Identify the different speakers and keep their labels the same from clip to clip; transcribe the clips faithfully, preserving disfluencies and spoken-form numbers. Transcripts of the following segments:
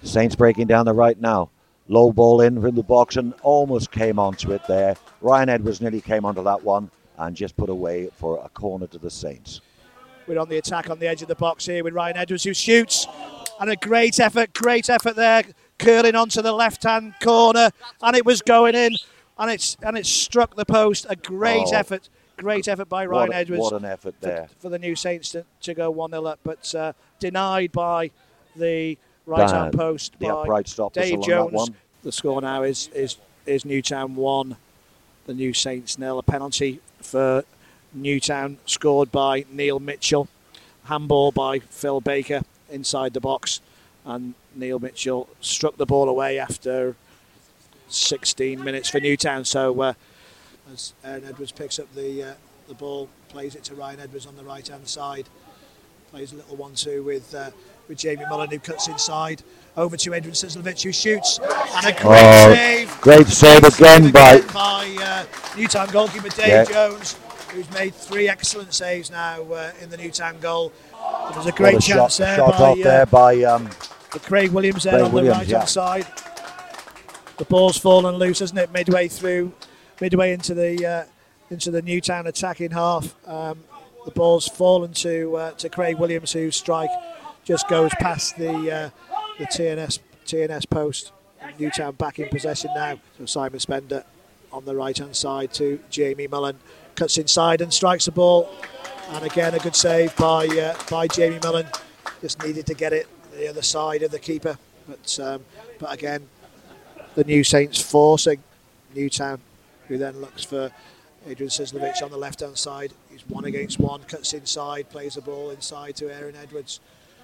Speaker 1: Saints breaking down the right now. Low ball in from the box and almost came onto it there. Ryan Edwards nearly came onto that one and just put away for a corner to the Saints.
Speaker 2: We're on the attack on the edge of the box here with Ryan Edwards, who shoots. And a great effort, great effort there, curling onto the left-hand corner. And it was going in. And it's and it struck the post. A great oh, effort, great effort by Ryan
Speaker 1: what a,
Speaker 2: Edwards.
Speaker 1: What an effort there.
Speaker 2: For, for the new Saints to, to go one nil up. But uh, denied by the right-hand post by
Speaker 1: upright stop
Speaker 2: Dave Jones. The score now is, is, is Newtown one, the New Saints nil. A penalty for Newtown scored by Neil Mitchell. Handball by Phil Baker inside the box. And Neil Mitchell struck the ball away after sixteen minutes for Newtown. So uh, as Aaron Edwards picks up the uh, the ball, plays it to Ryan Edwards on the right-hand side. Plays a little one two with uh, with Jamie Mullen, who cuts inside. Over to Adrian Sizlovic, who shoots. And a great
Speaker 1: oh,
Speaker 2: save.
Speaker 1: Great save
Speaker 2: great
Speaker 1: again
Speaker 2: save
Speaker 1: by,
Speaker 2: again by uh, Newtown goalkeeper Dave yeah. Jones, who's made three excellent saves now uh, in the Newtown goal. There was a great a chance
Speaker 1: shot,
Speaker 2: there,
Speaker 1: shot
Speaker 2: by,
Speaker 1: off there
Speaker 2: uh,
Speaker 1: by um,
Speaker 2: Craig Williams there
Speaker 1: Craig
Speaker 2: on
Speaker 1: Williams,
Speaker 2: the right-hand
Speaker 1: yeah.
Speaker 2: side. The ball's fallen loose, hasn't it? Midway through, midway into the uh, into the Newtown attacking half. Um, the ball's fallen to uh, to Craig Williams, whose strike just goes past the uh, the T N S T N S post. Newtown back in possession now. So Simon Spender on the right-hand side to Jamie Mullen, cuts inside and strikes the ball. And again, a good save by uh, by Jamie Mullen. Just needed to get it the other side of the keeper, but um, but again, the New Saints forcing Newtown, who then looks for Adrian Sizlovic on the left-hand side. He's one against one, cuts inside, plays the ball inside to Aaron Edwards,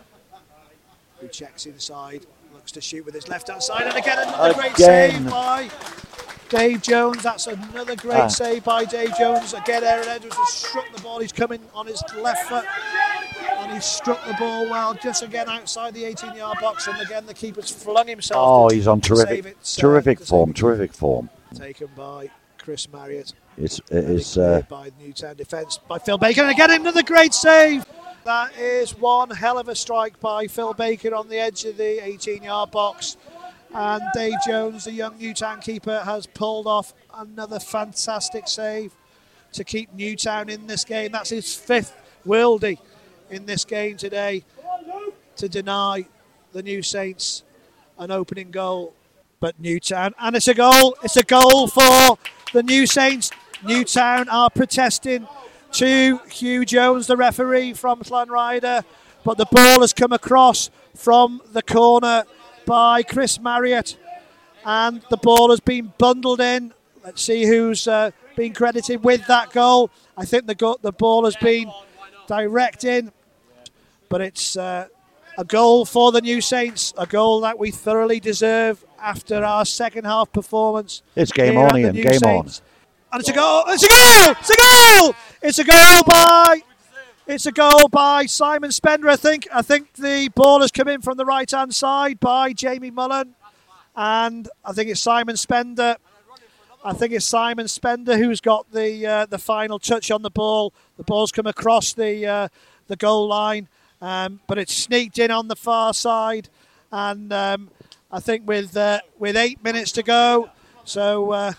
Speaker 2: who checks inside, looks to shoot with his left-hand side, and again another
Speaker 1: again.
Speaker 2: great save by Dave Jones. That's another great ah. save by Dave Jones. Again, Aaron Edwards has struck the ball. He's coming on his left foot, and he struck the ball well, just again outside the eighteen-yard box. And again, the keeper's flung himself.
Speaker 1: Oh,
Speaker 2: to,
Speaker 1: he's on terrific, it, terrific uh, form, terrific form.
Speaker 2: Taken by Chris Marriott.
Speaker 1: It's it is uh,
Speaker 2: by Newtown defence by Phil Baker, and again another great save. That is one hell of a strike by Phil Baker on the edge of the eighteen-yard box. And Dave Jones, the young Newtown keeper, has pulled off another fantastic save to keep Newtown in this game. That's his fifth worldie in this game today, to deny the New Saints an opening goal. But Newtown, and it's a goal, it's a goal for the New Saints. Newtown are protesting to Hugh Jones, the referee from Llanrydder, but the ball has come across from the corner by Chris Marriott, and the ball has been bundled in. Let's see who's uh, been credited with that goal. I think the go- the ball has been direct in, but it's uh, a goal for the New Saints, a goal that we thoroughly deserve after our second half performance.
Speaker 1: It's game on, Ian, game
Speaker 2: Saints.
Speaker 1: on.
Speaker 2: And it's a goal, it's a goal, it's a goal, it's a goal by... It's a goal by Simon Spender, I think. I think the ball has come in from the right-hand side by Jamie Mullen. And I think it's Simon Spender. I think it's Simon Spender who's got the uh, the final touch on the ball. The ball's come across the uh, the goal line, um, but it's sneaked in on the far side. And um, I think with uh, with eight minutes to go, so uh,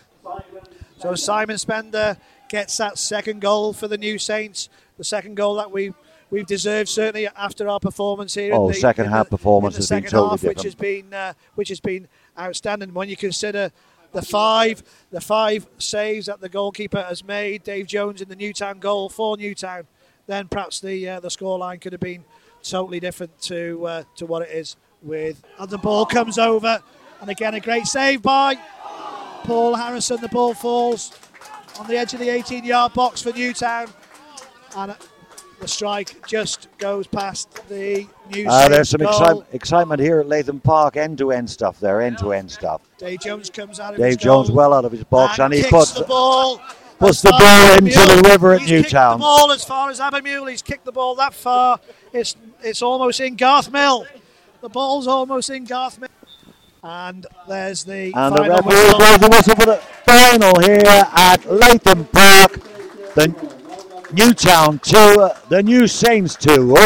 Speaker 2: so Simon Spender gets that second goal for the New Saints. The second goal that we we've deserved, certainly after our performance here.
Speaker 1: Oh,
Speaker 2: in the
Speaker 1: second half
Speaker 2: the,
Speaker 1: performance has been totally
Speaker 2: half,
Speaker 1: different.
Speaker 2: which has been uh, which has been outstanding. When you consider the five the five saves that the goalkeeper has made, Dave Jones in the Newtown goal for Newtown, then perhaps the uh, the scoreline could have been totally different to uh, to what it is. With and the ball comes over, and again a great save by Paul Harrison. The ball falls on the edge of the eighteen-yard box for Newtown. And the strike just goes past the New
Speaker 1: uh,
Speaker 2: Saints
Speaker 1: There's some
Speaker 2: goal.
Speaker 1: excitement, excitement here at Latham Park. End-to-end stuff there, end-to-end stuff.
Speaker 2: Dave Jones comes out of
Speaker 1: Dave
Speaker 2: his
Speaker 1: Jones
Speaker 2: goal
Speaker 1: well out of his box, and,
Speaker 2: and
Speaker 1: he
Speaker 2: kicks
Speaker 1: puts
Speaker 2: the ball,
Speaker 1: puts the ball into the river at
Speaker 2: he's
Speaker 1: Newtown.
Speaker 2: Kicked the ball as far as Abermule. He's kicked the ball that far. It's it's almost in Garth Mill. The ball's almost in Garth Mill. And there's the
Speaker 1: and
Speaker 2: final
Speaker 1: the referee
Speaker 2: whistle.
Speaker 1: blows the whistle for the final here at Latham Park. The Newtown two, the New Saints two.